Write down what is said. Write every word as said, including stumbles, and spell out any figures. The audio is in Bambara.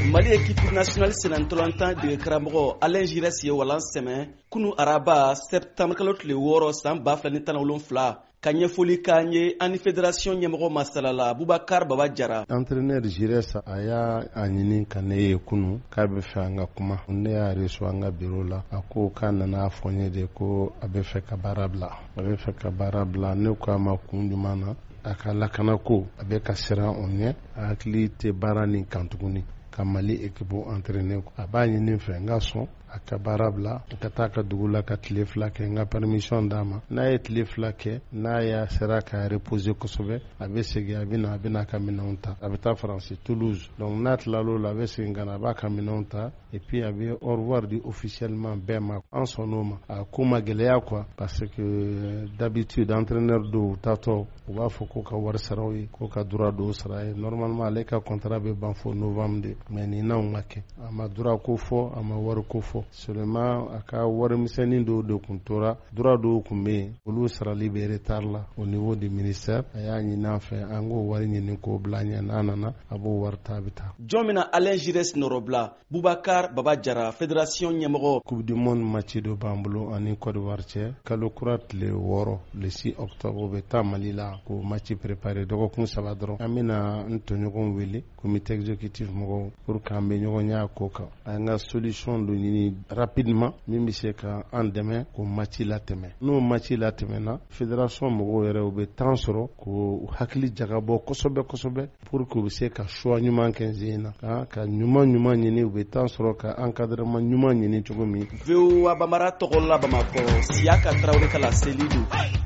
Mali équipe nationale sénatolanta de karamɔgɔ Alain Giresse ye walan sɛmɛ kunu araba septembre kalo tile wɔɔrɔ san ba fila ni tan ni wolonwula ka ɲɛfɔli k'an ye ani fédération ɲɛmɔgɔ masalala Bubakar Baba Jara. Entraîneur Giresse a y'a a ɲini ka ne ye kunu k'a bɛ fɛ an ka kuma, ne y'a reçu an ka bureau la, a ko k'a nana fɔ n ye de ko a bɛ fɛ ka baara bila a bɛ fɛ ka baara bila ne ko a ma kun jumɛn na a ka lakana ko a bɛ ka siran o ɲɛ, a hakili tɛ baara nin kan tuguni ka Mali équipe entraîner a b'a ɲini fɛ n ka sɔn a ka baara bila ka taa ka dugu la ka tile fila kɛ n ka permission d'a ma, n'a ye tile fila kɛ n'a y'a sera ka reposer kosɛbɛ a bɛ segin a bɛ na a bɛ n'a ka minɛnw ta a bɛ taa Faransi Toulouse, donc n'a tilal'o la a bɛ segin ka na a b'a ka minɛnw ta et puis a bɛ au revoir di officiellement bɛɛ ma, an sɔnn'o ma, a ko ma gɛlɛya quoi parce que d'habitude entraîneur dɔw tatɔ u b'a fɔ ko ka wari sara o ye ko ka droit dɔw sara ye, normalement ale ka contrat bɛ ban fo novembre de, mais nin n'anw ma kɛ, a ma droit ko fɔ a ma wari ko fɔ, seulement a ka warimisɛnnin dɔw de kun tora, droit dɔw kun bɛ yen olu sarali bɛ retard la au niveau du ministère, a y'a ɲini an fɛ an k'o wari ɲini k'o bila ɲɛ, n'a nana a b'o wari ta a bɛ taa. Jɔn mina Alain Giresse nɔrɔbila Bubakar Baba Jara fédération ɲɛmɔgɔ. Coupe du monde match dɔ b'an bolo ani Côte d'Ivoire cɛ kalo kura tile wɔɔrɔ le six octobre o bɛ taa Mali la k'o match préparer dɔgɔkun saba dɔrɔn an bɛna n tɔɲɔgɔnw wele comité exécutif mɔgɔw pour k'an bɛ ɲɔgɔn ɲɛ a ko kan, an ka solution dɔ ɲini rapidement min bɛ se ka an dɛmɛ k'o match latɛmɛ, n'o match latɛmɛna fédération mɔgɔw yɛrɛ u bɛ temps sɔrɔ k'o hakili jagabɔ kosɛbɛ kosɛbɛ pour que u bɛ se ka choix ɲuman kɛ sen na ka ɲuman ɲuman ɲini, u bɛ temps sɔrɔ ka encadrement ɲuman ɲini cogo min. V O A Bamara tɔgɔ la Bamakɔ Siyaka Tarawele Kala Selidu.